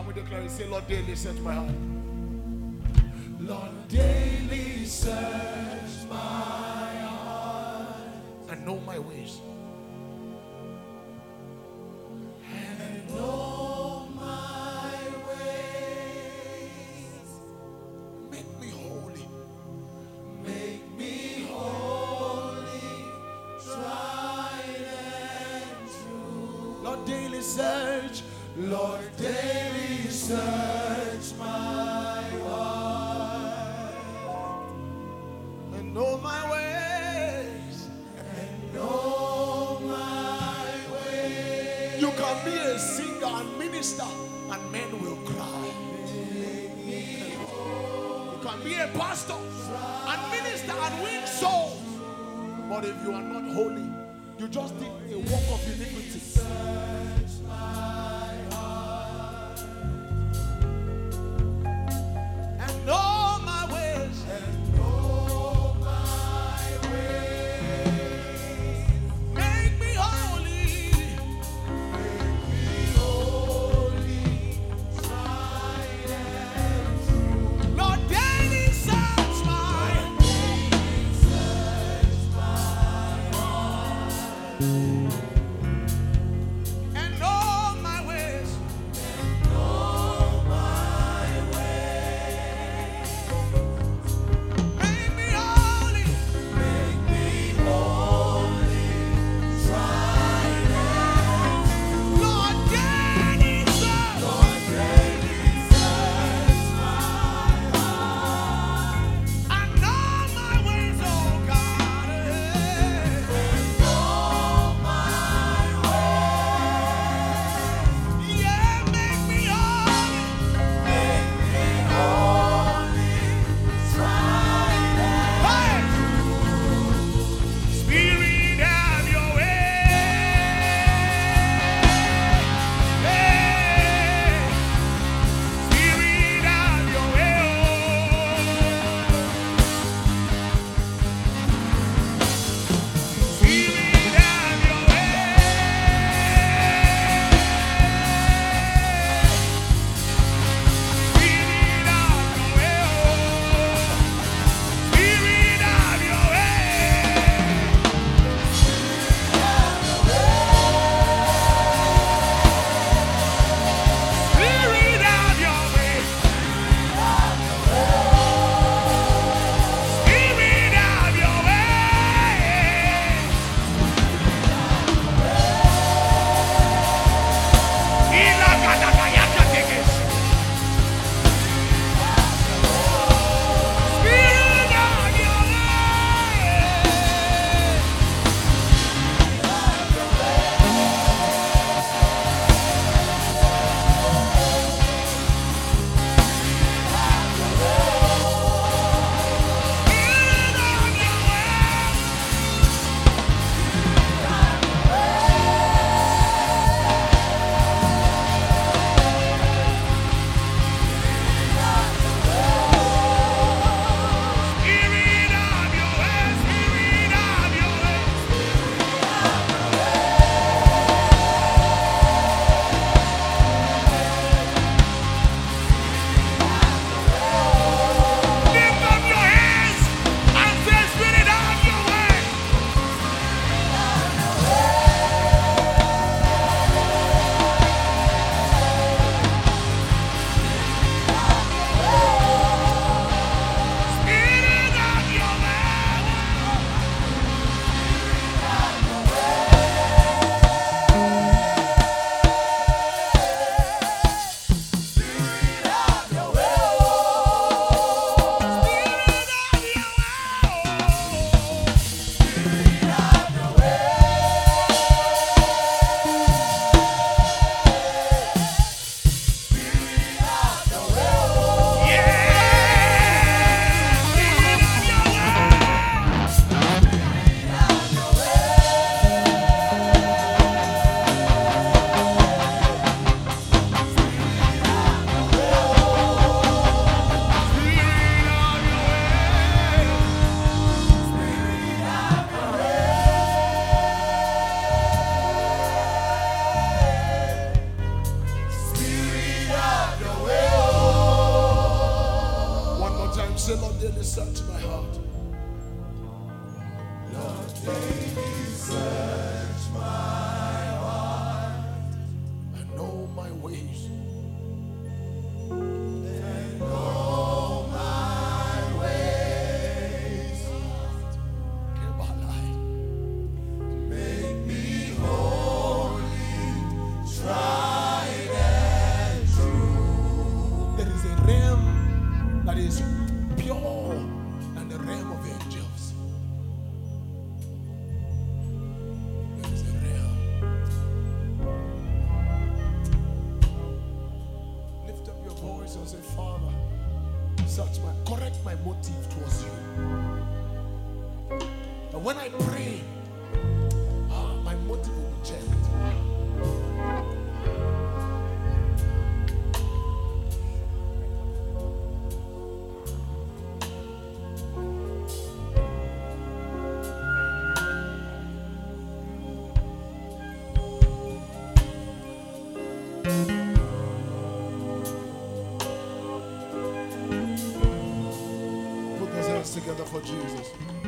we declare it? Say, Lord, daily search my heart. Lord, daily search my heart And know my ways. and know my ways. Make me holy. Make me holy, tried and true. Lord, daily search. Lord, daily search my heart And know my ways. and know my ways. You can be a singer and minister, and men will cry. You can be a pastor and minister and win souls. But if you are not holy, you just did a work of iniquity. And know my ways. Make me holy. Lord, daily search my and know search my heart. Lord, daily search my heart. And know my ways. And know my ways. Make me holy, tried and true. There is a realm that is pure than the realm of angels. There is a realm. Lift up your voice and say, Father, correct my motive towards you. And when I pray, my motive will be checked. Put those hands together for Jesus.